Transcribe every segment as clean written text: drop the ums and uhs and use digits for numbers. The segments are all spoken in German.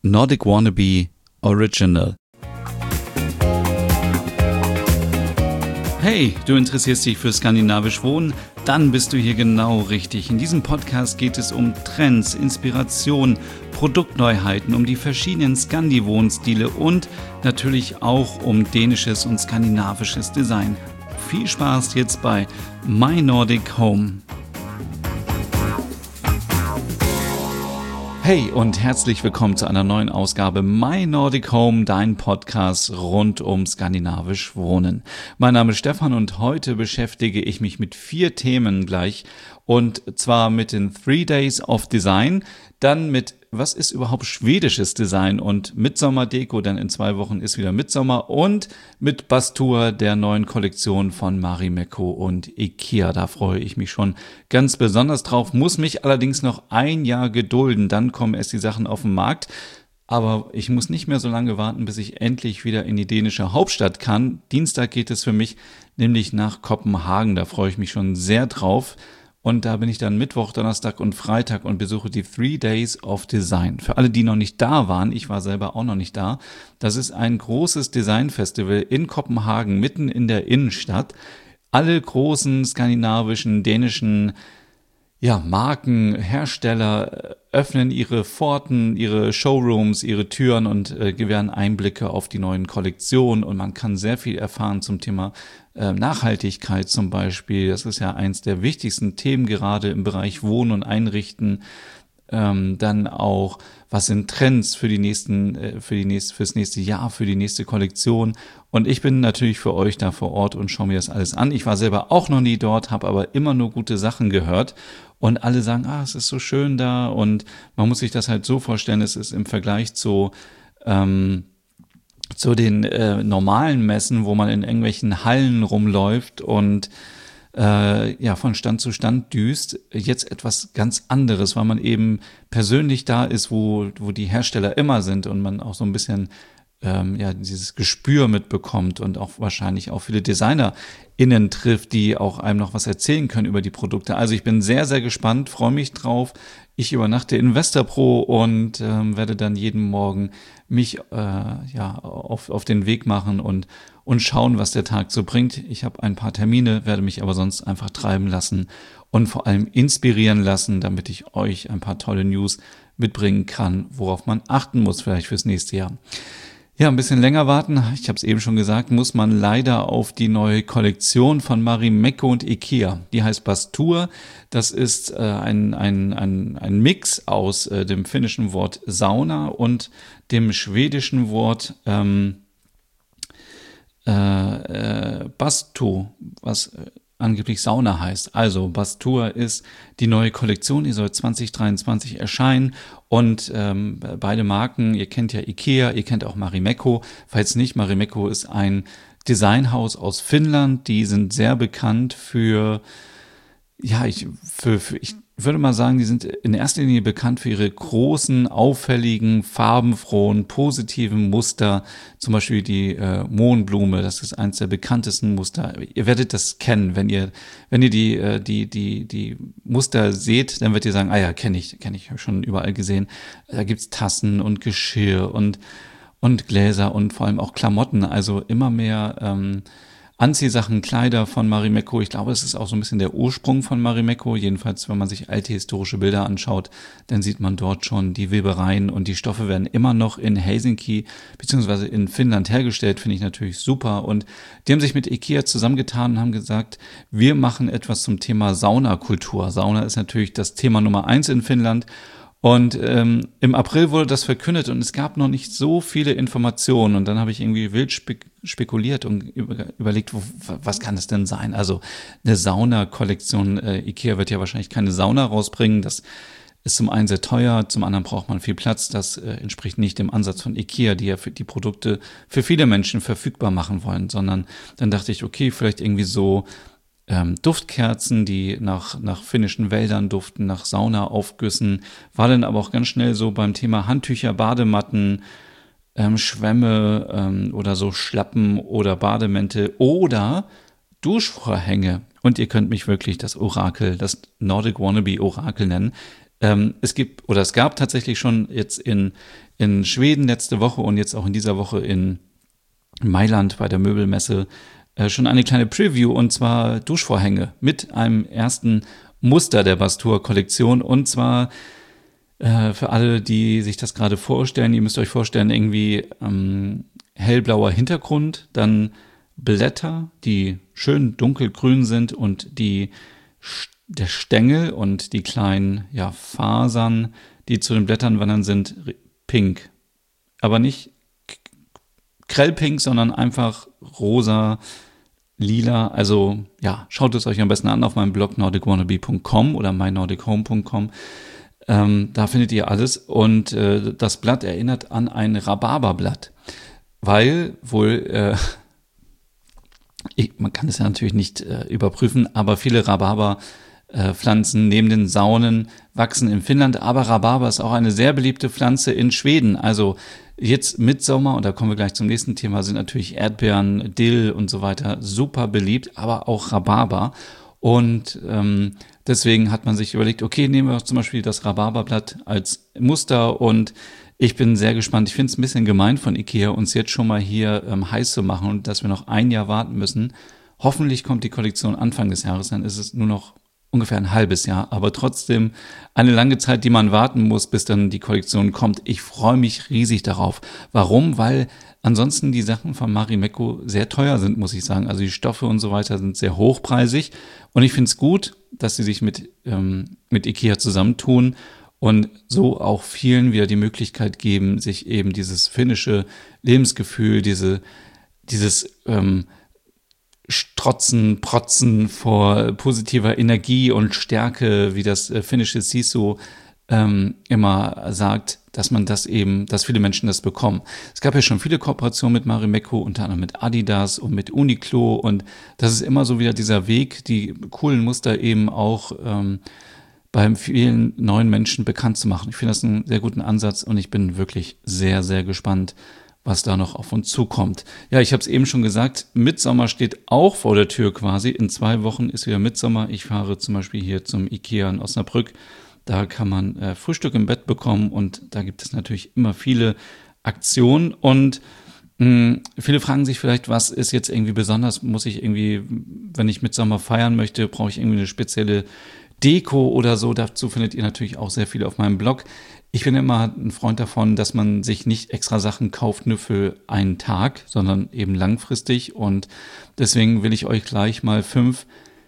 Nordic Wannabe Original. Hey, du interessierst dich für skandinavisch Wohnen? Dann bist du hier genau richtig. In diesem Podcast geht es um Trends, Inspiration, Produktneuheiten, um die verschiedenen Scandi-Wohnstile und natürlich auch um dänisches und skandinavisches Design. Viel Spaß jetzt bei My Nordic Home. Hey und herzlich willkommen zu einer neuen Ausgabe My Nordic Home, dein Podcast rund um skandinavisch Wohnen. Mein Name ist Stefan und heute beschäftige ich mich mit 4 Themen gleich, und zwar mit den 3 Days of Design, dann mit was ist überhaupt schwedisches Design und Mitsommerdeko, denn in 2 Wochen ist wieder Mittsommer, und mit Bastur, der neuen Kollektion von Marimekko und IKEA. Da freue ich mich schon ganz besonders drauf, muss mich allerdings noch ein Jahr gedulden, dann kommen erst die Sachen auf den Markt. Aber ich muss nicht mehr so lange warten, bis ich endlich wieder in die dänische Hauptstadt kann. Dienstag geht es für mich nämlich nach Kopenhagen, da freue ich mich schon sehr drauf. Und da bin ich dann Mittwoch, Donnerstag und Freitag und besuche die 3 Days of Design. Für alle, die noch nicht da waren, ich war selber auch noch nicht da, das ist ein großes Designfestival in Kopenhagen, mitten in der Innenstadt. Alle großen skandinavischen, dänischen Marken, Hersteller öffnen ihre Pforten, ihre Showrooms, ihre Türen und gewähren Einblicke auf die neuen Kollektionen, und man kann sehr viel erfahren zum Thema Nachhaltigkeit zum Beispiel. Das ist ja eins der wichtigsten Themen gerade im Bereich Wohnen und Einrichten. Dann auch, was sind Trends für fürs nächste Jahr, für die nächste Kollektion. Und ich bin natürlich für euch da vor Ort und schaue mir das alles an. Ich war selber auch noch nie dort, habe aber immer nur gute Sachen gehört. Und alle sagen, es ist so schön da. Und man muss sich das halt so vorstellen, es ist im Vergleich zu den normalen Messen, wo man in irgendwelchen Hallen rumläuft und von Stand zu Stand düst, jetzt etwas ganz anderes, weil man eben persönlich da ist, wo die Hersteller immer sind und man auch so ein bisschen dieses Gespür mitbekommt und auch wahrscheinlich auch viele DesignerInnen trifft, die auch einem noch was erzählen können über die Produkte. Also ich bin sehr, sehr gespannt, freue mich drauf. Ich übernachte in Westerpro und werde dann jeden Morgen mich auf den Weg machen und schauen, was der Tag so bringt. Ich habe ein paar Termine, werde mich aber sonst einfach treiben lassen und vor allem inspirieren lassen, damit ich euch ein paar tolle News mitbringen kann, worauf man achten muss vielleicht fürs nächste Jahr. Ja, ein bisschen länger warten, ich habe es eben schon gesagt, muss man leider auf die neue Kollektion von Marimekko und IKEA. Die heißt Bastur. Das ist ein Mix aus dem finnischen Wort Sauna und dem schwedischen Wort Bastu, was angeblich Sauna heißt. Also Bastur ist die neue Kollektion, die soll 2023 erscheinen, und beide Marken, ihr kennt ja IKEA, ihr kennt auch Marimekko. Falls nicht, Marimekko ist ein Designhaus aus Finnland, die sind sehr bekannt für, ich würde mal sagen, die sind in erster Linie bekannt für ihre großen, auffälligen, farbenfrohen, positiven Muster. Zum Beispiel die Mohnblume, das ist eins der bekanntesten Muster. Ihr werdet das kennen, wenn ihr die Muster seht, dann werdet ihr sagen, kenne ich, habe ich schon überall gesehen. Da gibt's Tassen und Geschirr und Gläser und vor allem auch Klamotten, also immer mehr Anziehsachen, Kleider von Marimekko. Ich glaube, es ist auch so ein bisschen der Ursprung von Marimekko. Jedenfalls, wenn man sich alte historische Bilder anschaut, dann sieht man dort schon die Webereien, und die Stoffe werden immer noch in Helsinki bzw. in Finnland hergestellt. Finde ich natürlich super. Und die haben sich mit IKEA zusammengetan und haben gesagt, wir machen etwas zum Thema Saunakultur. Sauna ist natürlich das Thema Nummer 1 in Finnland. Und im April wurde das verkündet und es gab noch nicht so viele Informationen. Und dann habe ich irgendwie wild spekuliert und überlegt, was kann es denn sein? Also eine Sauna-Kollektion. IKEA wird ja wahrscheinlich keine Sauna rausbringen. Das ist zum einen sehr teuer, zum anderen braucht man viel Platz. Das entspricht nicht dem Ansatz von IKEA, die ja für die Produkte für viele Menschen verfügbar machen wollen. Sondern dann dachte ich, okay, vielleicht irgendwie so Duftkerzen, die nach finnischen Wäldern duften, nach Saunaaufgüssen, war dann aber auch ganz schnell so beim Thema Handtücher, Badematten, Schwämme oder so Schlappen oder Bademäntel oder Duschvorhänge. Und ihr könnt mich wirklich das Orakel, das Nordic Wannabe Orakel nennen. Es gab tatsächlich schon jetzt in Schweden letzte Woche und jetzt auch in dieser Woche in Mailand bei der Möbelmesse schon eine kleine Preview, und zwar Duschvorhänge mit einem ersten Muster der Bastur-Kollektion. Und zwar für alle, die sich das gerade vorstellen, ihr müsst euch vorstellen, irgendwie hellblauer Hintergrund, dann Blätter, die schön dunkelgrün sind, und der Stängel und die kleinen Fasern, die zu den Blättern wandern, sind pink. Aber nicht grellpink, sondern einfach rosa, lila. Also schaut es euch am besten an auf meinem Blog nordicwannabe.com oder mynordichome.com. Da findet ihr alles. Und das Blatt erinnert an ein Rhabarberblatt, weil wohl man kann es ja natürlich nicht überprüfen, aber viele Rhabarberpflanzen neben den Saunen wachsen in Finnland, aber Rhabarber ist auch eine sehr beliebte Pflanze in Schweden. Also jetzt Mitsommer, und da kommen wir gleich zum nächsten Thema, sind natürlich Erdbeeren, Dill und so weiter super beliebt, aber auch Rhabarber. Und deswegen hat man sich überlegt, okay, nehmen wir zum Beispiel das Rhabarberblatt als Muster, und ich bin sehr gespannt. Ich finde es ein bisschen gemein von IKEA, uns jetzt schon mal hier heiß zu machen und dass wir noch ein Jahr warten müssen. Hoffentlich kommt die Kollektion Anfang des Jahres, dann ist es nur noch ungefähr ein halbes Jahr, aber trotzdem eine lange Zeit, die man warten muss, bis dann die Kollektion kommt. Ich freue mich riesig darauf. Warum? Weil ansonsten die Sachen von Marimekko sehr teuer sind, muss ich sagen. Also die Stoffe und so weiter sind sehr hochpreisig, und ich finde es gut, dass sie sich mit IKEA zusammentun und so auch vielen wieder die Möglichkeit geben, sich eben dieses finnische Lebensgefühl, dieses Strotzen, Protzen vor positiver Energie und Stärke, wie das finnische Sisu immer sagt, dass viele Menschen das bekommen. Es gab ja schon viele Kooperationen mit Marimekko, unter anderem mit Adidas und mit Uniqlo, und das ist immer so wieder dieser Weg, die coolen Muster eben auch bei vielen neuen Menschen bekannt zu machen. Ich finde das einen sehr guten Ansatz, und ich bin wirklich sehr, sehr gespannt, was da noch auf uns zukommt. Ja, ich habe es eben schon gesagt, Mitsommer steht auch vor der Tür quasi. In 2 Wochen ist wieder Mitsommer. Ich fahre zum Beispiel hier zum IKEA in Osnabrück. Da kann man Frühstück im Bett bekommen, und da gibt es natürlich immer viele Aktionen. Und viele fragen sich vielleicht, was ist jetzt irgendwie besonders? Muss ich irgendwie, wenn ich Mitsommer feiern möchte, brauche ich irgendwie eine spezielle Deko oder so? Dazu findet ihr natürlich auch sehr viel auf meinem Blog. Ich bin immer ein Freund davon, dass man sich nicht extra Sachen kauft nur für einen Tag, sondern eben langfristig. Und deswegen will ich euch gleich mal 5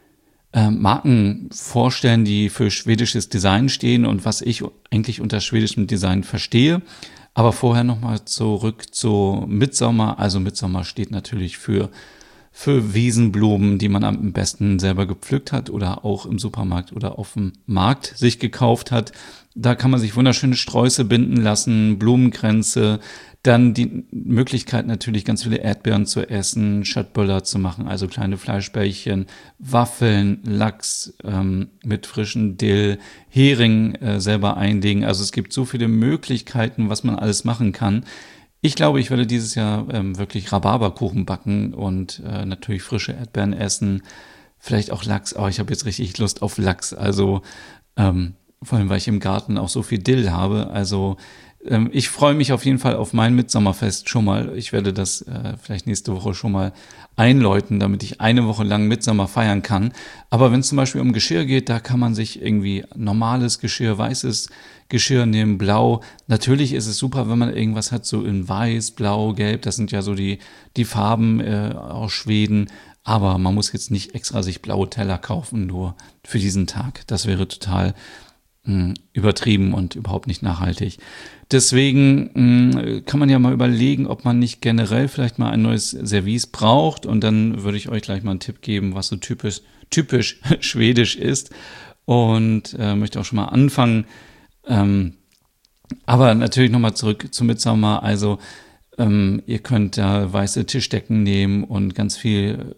Marken vorstellen, die für schwedisches Design stehen und was ich eigentlich unter schwedischem Design verstehe. Aber vorher nochmal zurück zu Mitsommer. Also Mitsommer steht natürlich für Wiesenblumen, die man am besten selber gepflückt hat oder auch im Supermarkt oder auf dem Markt sich gekauft hat. Da kann man sich wunderschöne Sträuße binden lassen, Blumenkränze, dann die Möglichkeit natürlich ganz viele Erdbeeren zu essen, Köttbullar zu machen, also kleine Fleischbällchen, Waffeln, Lachs mit frischen Dill, Hering selber einlegen. Also es gibt so viele Möglichkeiten, was man alles machen kann. Ich glaube, ich werde dieses Jahr wirklich Rhabarberkuchen backen und natürlich frische Erdbeeren essen, vielleicht auch Lachs. Aber ich habe jetzt richtig Lust auf Lachs, also vor allem, weil ich im Garten auch so viel Dill habe. Also ich freue mich auf jeden Fall auf mein Mitsommerfest schon mal. Ich werde das vielleicht nächste Woche schon mal einläuten, damit ich eine Woche lang Mitsommer feiern kann. Aber wenn es zum Beispiel um Geschirr geht, da kann man sich irgendwie normales Geschirr, weißes Geschirr nehmen, blau. Natürlich ist es super, wenn man irgendwas hat, so in weiß, blau, gelb. Das sind ja so die Farben aus Schweden. Aber man muss jetzt nicht extra sich blaue Teller kaufen, nur für diesen Tag. Das wäre total übertrieben und überhaupt nicht nachhaltig. Deswegen kann man ja mal überlegen, ob man nicht generell vielleicht mal ein neues Service braucht, und dann würde ich euch gleich mal einen Tipp geben, was so typisch schwedisch ist, und möchte auch schon mal anfangen. Aber natürlich nochmal zurück zu Mitsommer. Also ihr könnt da weiße Tischdecken nehmen und ganz viel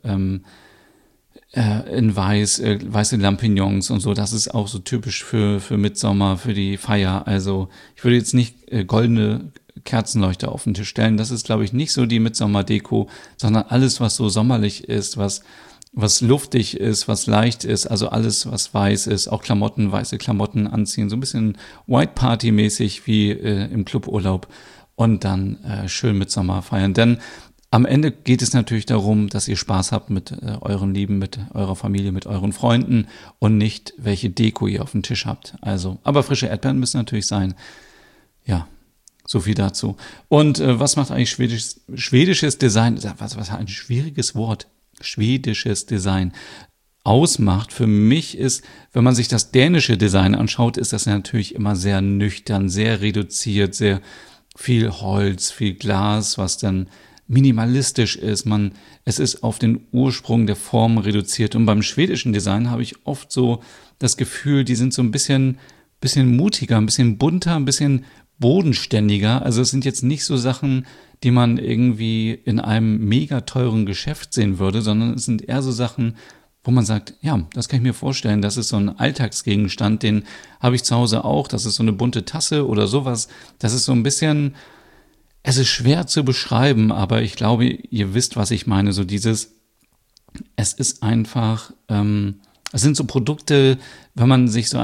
in weiße Lampignons und so. Das ist auch so typisch für Mitsommer, für die Feier. Also ich würde jetzt nicht goldene Kerzenleuchter auf den Tisch stellen. Das ist, glaube ich, nicht so die Mitsommer-Deko, sondern alles, was so sommerlich ist, was was luftig ist, was leicht ist, also alles, was weiß ist, auch Klamotten, weiße Klamotten anziehen, so ein bisschen White Party mäßig wie im Cluburlaub und dann schön mit Sommer feiern. Denn am Ende geht es natürlich darum, dass ihr Spaß habt mit euren Lieben, mit eurer Familie, mit euren Freunden und nicht, welche Deko ihr auf dem Tisch habt. Also, aber frische Erdbeeren müssen natürlich sein. Ja, so viel dazu. Und was macht eigentlich schwedisches Design? Was ein schwieriges Wort. Schwedisches Design ausmacht für mich ist, wenn man sich das dänische Design anschaut, ist das natürlich immer sehr nüchtern, sehr reduziert, sehr viel Holz, viel Glas, was dann minimalistisch ist. Es ist auf den Ursprung der Form reduziert. Und beim schwedischen Design habe ich oft so das Gefühl, die sind so ein bisschen mutiger, ein bisschen bunter, ein bisschen bodenständiger. Also es sind jetzt nicht so Sachen, die man irgendwie in einem mega teuren Geschäft sehen würde, sondern es sind eher so Sachen, wo man sagt, ja, das kann ich mir vorstellen, das ist so ein Alltagsgegenstand, den habe ich zu Hause auch, das ist so eine bunte Tasse oder sowas. Das ist so ein bisschen, es ist schwer zu beschreiben, aber ich glaube, ihr wisst, was ich meine. So dieses, es ist einfach, es sind so Produkte, wenn man sich so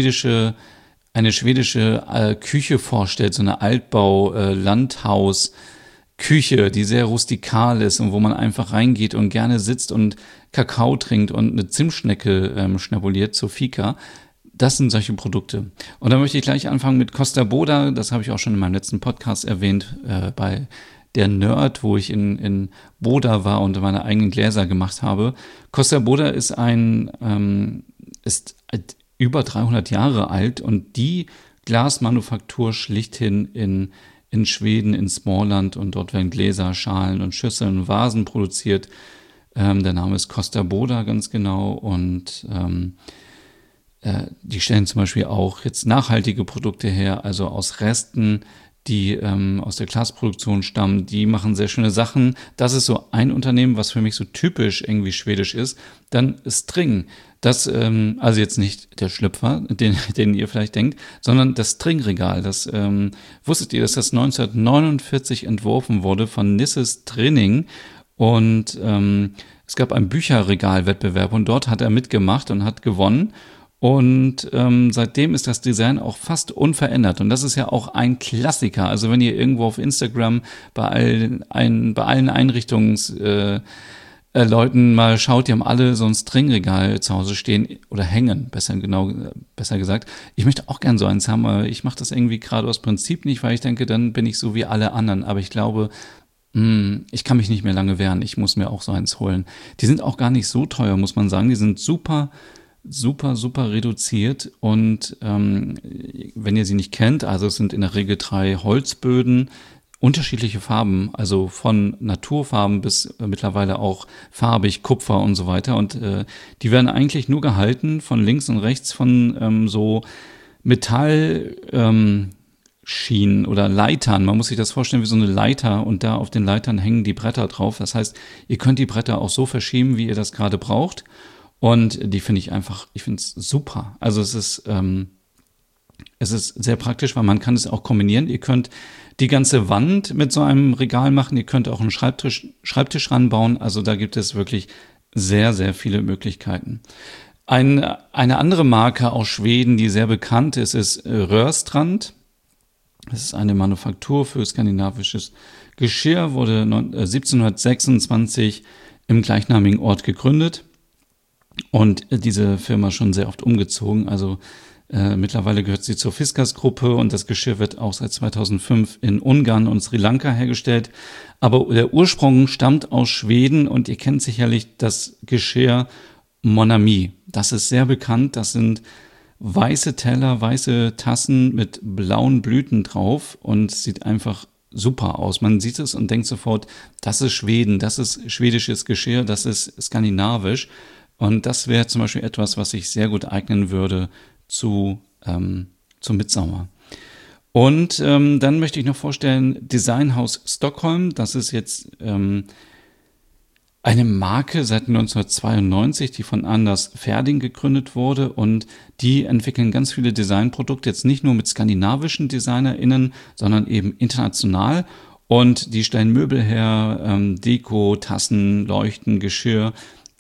eine schwedische Küche vorstellt, so eine Altbau-Landhaus, Küche, die sehr rustikal ist und wo man einfach reingeht und gerne sitzt und Kakao trinkt und eine Zimtschnecke schnabuliert zur Fika. Das sind solche Produkte. Und da möchte ich gleich anfangen mit Costa Boda. Das habe ich auch schon in meinem letzten Podcast erwähnt, bei der Nerd, wo ich in Boda war und meine eigenen Gläser gemacht habe. Costa Boda ist ist über 300 Jahre alt und die Glasmanufaktur schlichthin in Schweden, in Småland, und dort werden Gläser, Schalen und Schüsseln, Vasen produziert. Der Name ist Costa Boda ganz genau und die stellen zum Beispiel auch jetzt nachhaltige Produkte her, also aus Resten, die aus der Glasproduktion stammen. Die machen sehr schöne Sachen. Das ist so ein Unternehmen, was für mich so typisch irgendwie schwedisch ist. Dann String. Das, also jetzt nicht der Schlüpfer, den ihr vielleicht denkt, sondern das Stringregal. Das wusstet ihr, dass das 1949 entworfen wurde von Nisses Trinning und es gab einen Bücherregalwettbewerb und dort hat er mitgemacht und hat gewonnen. Und seitdem ist das Design auch fast unverändert. Und das ist ja auch ein Klassiker. Also wenn ihr irgendwo auf Instagram bei allen Einrichtungsleuten mal schaut, die haben alle so ein Stringregal zu Hause stehen oder hängen, besser gesagt. Ich möchte auch gern so eins haben, aber ich mache das irgendwie gerade aus Prinzip nicht, weil ich denke, dann bin ich so wie alle anderen. Aber ich glaube, ich kann mich nicht mehr lange wehren. Ich muss mir auch so eins holen. Die sind auch gar nicht so teuer, muss man sagen. Die sind super reduziert und wenn ihr sie nicht kennt, also es sind in der Regel 3 Holzböden, unterschiedliche Farben, also von Naturfarben bis mittlerweile auch farbig, Kupfer und so weiter und die werden eigentlich nur gehalten von links und rechts von so Metall Schienen oder Leitern. Man muss sich das vorstellen wie so eine Leiter und da auf den Leitern hängen die Bretter drauf. Das heißt, ihr könnt die Bretter auch so verschieben, wie ihr das gerade braucht. Und die finde ich finde es super. Also es ist sehr praktisch, weil man kann es auch kombinieren. Ihr könnt die ganze Wand mit so einem Regal machen. Ihr könnt auch einen Schreibtisch ranbauen. Also da gibt es wirklich sehr, sehr viele Möglichkeiten. Eine andere Marke aus Schweden, die sehr bekannt ist, ist Rörstrand. Das ist eine Manufaktur für skandinavisches Geschirr, wurde 1726 im gleichnamigen Ort gegründet. Und diese Firma schon sehr oft umgezogen. Also mittlerweile gehört sie zur Fiskars-Gruppe und das Geschirr wird auch seit 2005 in Ungarn und Sri Lanka hergestellt. Aber der Ursprung stammt aus Schweden und ihr kennt sicherlich das Geschirr Mon Ami. Das ist sehr bekannt. Das sind weiße Teller, weiße Tassen mit blauen Blüten drauf und sieht einfach super aus. Man sieht es und denkt sofort, das ist Schweden, das ist schwedisches Geschirr, das ist skandinavisch. Und das wäre zum Beispiel etwas, was sich sehr gut eignen würde zum Mitsommer. Und dann möchte ich noch vorstellen, Designhaus Stockholm. Das ist jetzt eine Marke seit 1992, die von Anders Ferding gegründet wurde. Und die entwickeln ganz viele Designprodukte, jetzt nicht nur mit skandinavischen DesignerInnen, sondern eben international. Und die stellen Möbel her, Deko, Tassen, Leuchten, Geschirr.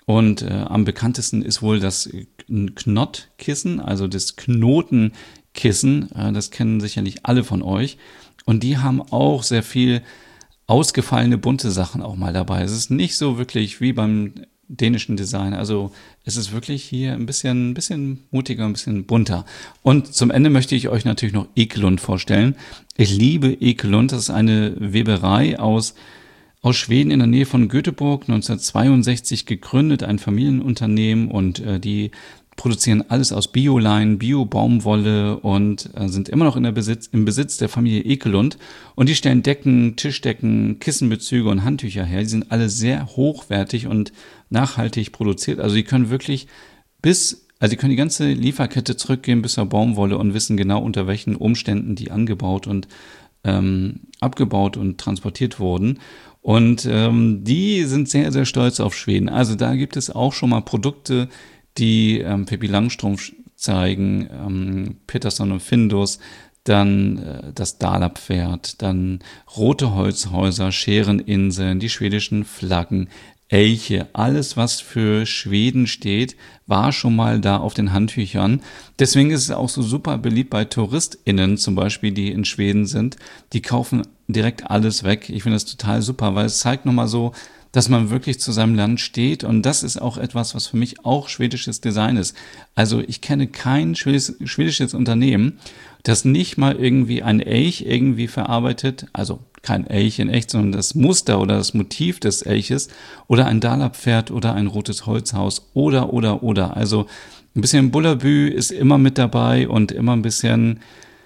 Und am bekanntesten ist wohl das Knottkissen, also das Knotenkissen. Das kennen sicherlich alle von euch. Und die haben auch sehr viel ausgefallene bunte Sachen auch mal dabei. Es ist nicht so wirklich wie beim dänischen Design. Also es ist wirklich hier ein bisschen mutiger, ein bisschen bunter. Und zum Ende möchte ich euch natürlich noch Ekelund vorstellen. Ich liebe Ekelund. Das ist eine Weberei aus Schweden in der Nähe von Göteborg, 1962 gegründet, ein Familienunternehmen, und die produzieren alles aus Bioleinen, Bio-Baumwolle und sind immer noch im Besitz der Familie Ekelund. Und die stellen Decken, Tischdecken, Kissenbezüge und Handtücher her. Die sind alle sehr hochwertig und nachhaltig produziert. Also die können wirklich die können die ganze Lieferkette zurückgehen bis zur Baumwolle und wissen genau, unter welchen Umständen die angebaut und abgebaut und transportiert wurden. Und die sind sehr, sehr stolz auf Schweden. Also da gibt es auch schon mal Produkte, die Pippi Langstrumpf zeigen, Peterson und Findus, dann das Dalapferd, dann rote Holzhäuser, Schereninseln, die schwedischen Flaggen, Elche, alles was für Schweden steht, war schon mal da auf den Handtüchern. Deswegen ist es auch so super beliebt bei TouristInnen zum Beispiel, die in Schweden sind. Die kaufen direkt alles weg. Ich finde das total super, weil es zeigt nochmal so, dass man wirklich zu seinem Land steht, und das ist auch etwas, was für mich auch schwedisches Design ist. Also ich kenne kein schwedisches Unternehmen, das nicht mal irgendwie ein Elch irgendwie verarbeitet, also kein Elch in echt, sondern das Muster oder das Motiv des Elches oder ein Dalapferd oder ein rotes Holzhaus oder. Also ein bisschen Bullabü ist immer mit dabei und immer ein bisschen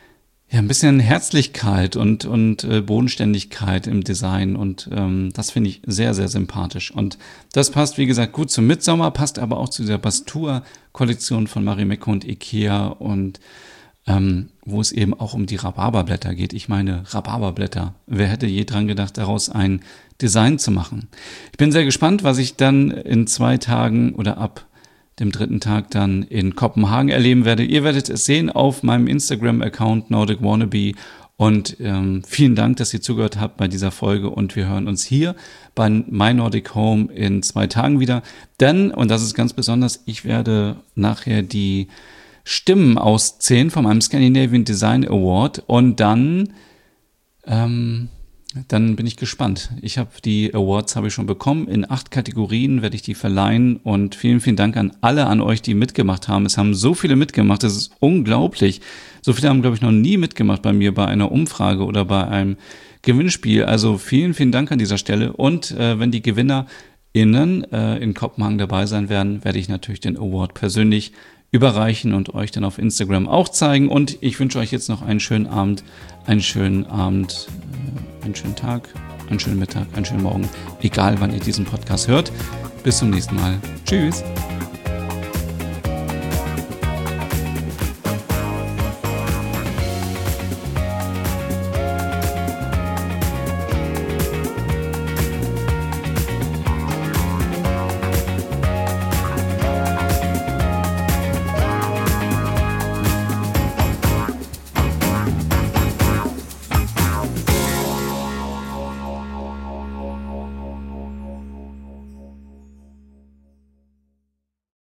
Herzlichkeit und Bodenständigkeit im Design, und das finde ich sehr, sehr sympathisch. Und das passt, wie gesagt, gut zum Mitsommer, passt aber auch zu dieser Bastur-Kollektion von Marimekko und Ikea, und wo es eben auch um die Rhabarberblätter geht. Ich meine, Rhabarberblätter. Wer hätte je dran gedacht, daraus ein Design zu machen? Ich bin sehr gespannt, was ich dann in 2 Tagen oder ab dem 3. Tag dann in Kopenhagen erleben werde. Ihr werdet es sehen auf meinem Instagram-Account Nordic Wannabe. Und vielen Dank, dass ihr zugehört habt bei dieser Folge, und wir hören uns hier bei My Nordic Home in 2 Tagen wieder. Denn, und das ist ganz besonders, ich werde nachher die Stimmen auszählen von einem Scandinavian Design Award, und dann bin ich gespannt. Die Awards habe ich schon bekommen. In 8 Kategorien werde ich die verleihen, und vielen, vielen Dank an euch, die mitgemacht haben. Es haben so viele mitgemacht, das ist unglaublich. So viele haben, glaube ich, noch nie mitgemacht bei mir bei einer Umfrage oder bei einem Gewinnspiel. Also vielen, vielen Dank an dieser Stelle. Und wenn die GewinnerInnen in Kopenhagen dabei sein werden, werde ich natürlich den Award persönlich überreichen und euch dann auf Instagram auch zeigen. Und ich wünsche euch jetzt noch einen schönen Abend, einen schönen Tag, einen schönen Mittag, einen schönen Morgen, egal wann ihr diesen Podcast hört. Bis zum nächsten Mal. Tschüss.